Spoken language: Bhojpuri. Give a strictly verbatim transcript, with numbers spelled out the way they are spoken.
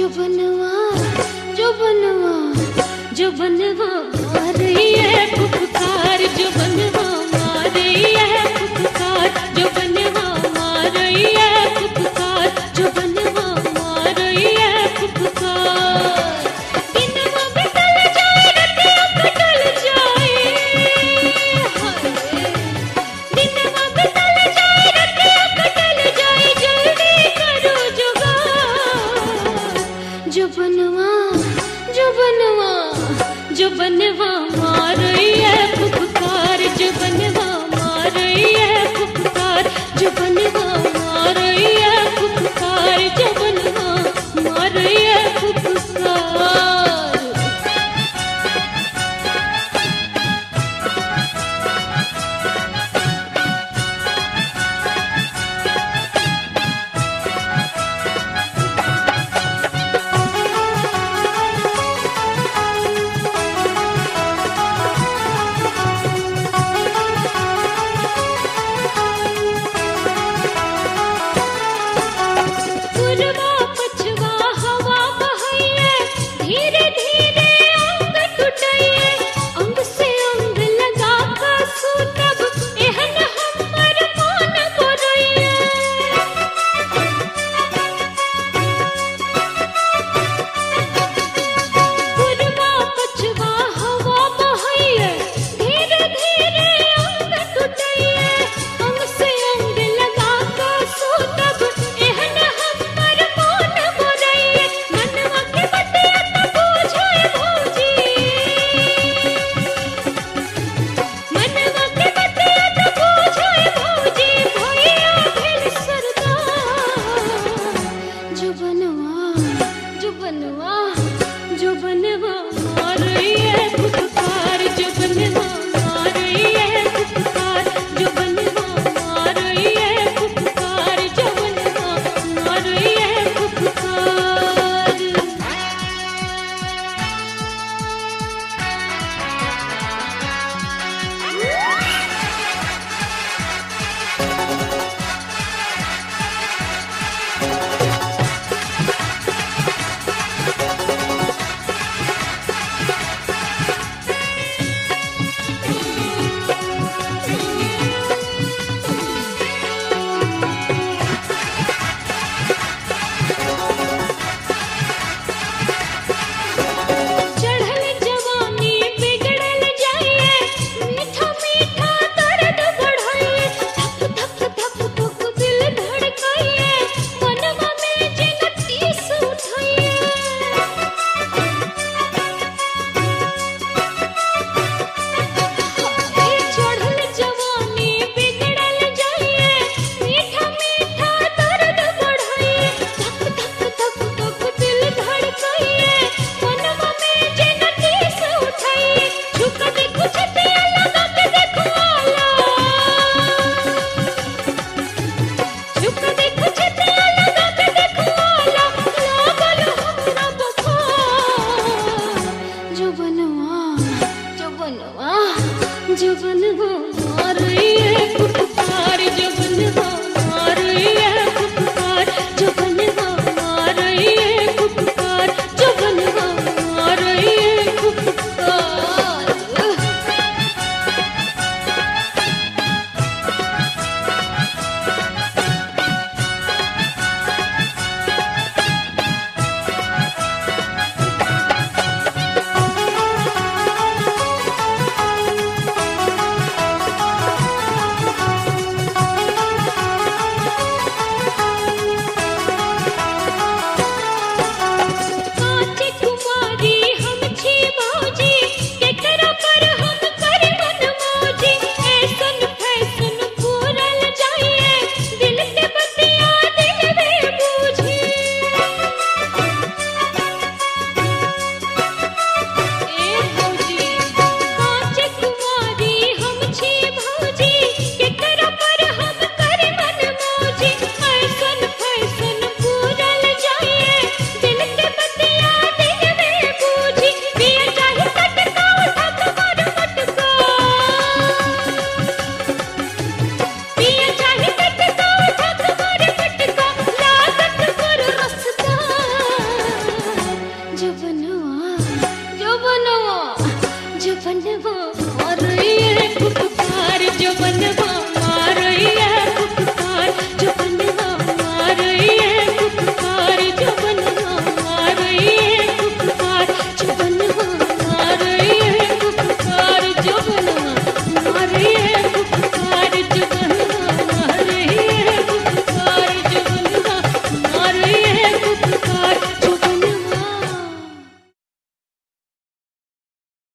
जो बनवा जो बनवा जो बनवा मार रही है फुफकार, जो बनवा मार रही है फुफकार, जो बनवा मार रही है फुफकार, जो बनवा मार रही है फुफकार। दिनवा बितल जाए रतिया कटल जाए, दिनवा बितल जाए रतिया कटल जाए, जल्दी करो जुगाड़। जो बनवा जो बनवा जो बनवा मार रही है फुफकार, जो बनवा मार रही है फुफकार, जो बनवा मार रही है फुफकार, जो बनवा मार रही है फुफकार। जो बनवा मार रही है फुफकार, जो बनवा